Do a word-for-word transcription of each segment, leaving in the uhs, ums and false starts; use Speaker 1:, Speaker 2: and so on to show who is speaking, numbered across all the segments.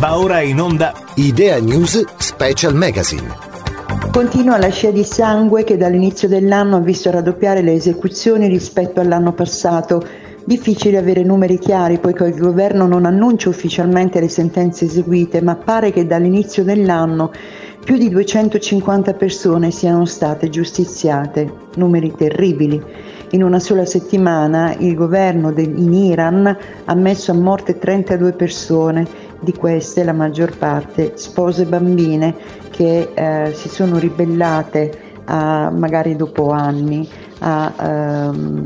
Speaker 1: Va ora in onda
Speaker 2: Idea News Special Magazine.
Speaker 3: Continua la scia di sangue che dall'inizio dell'anno ha visto raddoppiare le esecuzioni rispetto all'anno passato. Difficile avere numeri chiari poiché il governo non annuncia ufficialmente le sentenze eseguite, ma pare che dall'inizio dell'anno più di duecentocinquanta persone siano state giustiziate. Numeri terribili. In una sola settimana il governo de- in Iran ha messo a morte trentadue persone, di queste la maggior parte spose bambine che eh, si sono ribellate a, magari dopo anni a ehm,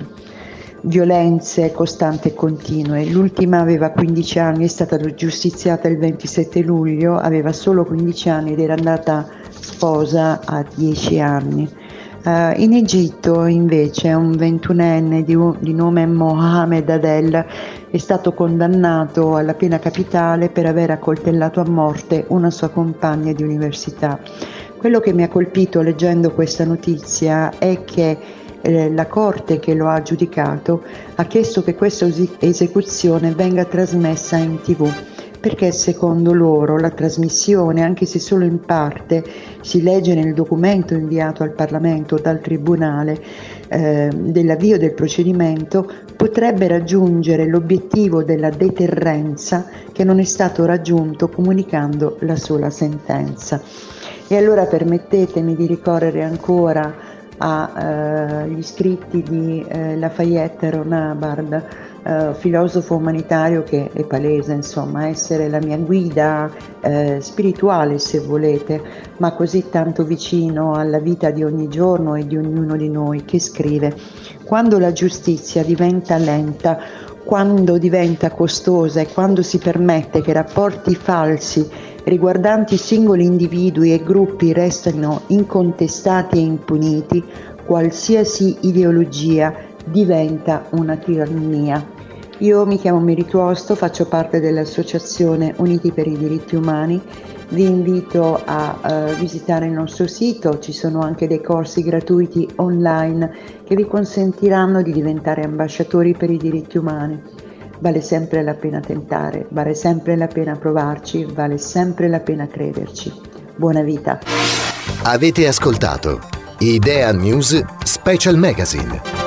Speaker 3: violenze costanti e continue. L'ultima aveva quindici anni, è stata giustiziata il ventisette luglio, aveva solo quindici anni ed era andata sposa a dieci anni. Uh, in Egitto invece un ventunenne di, di nome Mohamed Adel è stato condannato alla pena capitale per aver accoltellato a morte una sua compagna di università. Quello che mi ha colpito leggendo questa notizia è che eh, la corte che lo ha giudicato ha chiesto che questa esecuzione venga trasmessa in tivù, perché secondo loro la trasmissione, anche se solo in parte, si legge nel documento inviato al Parlamento dal Tribunale eh, dell'avvio del procedimento, potrebbe raggiungere l'obiettivo della deterrenza che non è stato raggiunto comunicando la sola sentenza. E allora permettetemi di ricorrere ancora agli eh, scritti di eh, Lafayette Ronabard, Uh, filosofo umanitario, che è palese insomma essere la mia guida eh, spirituale, se volete, ma così tanto vicino alla vita di ogni giorno e di ognuno di noi, che scrive: quando la giustizia diventa lenta, quando diventa costosa e quando si permette che rapporti falsi riguardanti singoli individui e gruppi restino incontestati e impuniti, qualsiasi ideologia diventa una tirannia. Io mi chiamo Mary Tuosto, faccio parte dell'Associazione Uniti per i Diritti Umani. Vi invito a uh, visitare il nostro sito, ci sono anche dei corsi gratuiti online che vi consentiranno di diventare ambasciatori per i diritti umani. Vale sempre la pena tentare, vale sempre la pena provarci, vale sempre la pena crederci. Buona vita.
Speaker 2: Avete ascoltato Idea News Special Magazine.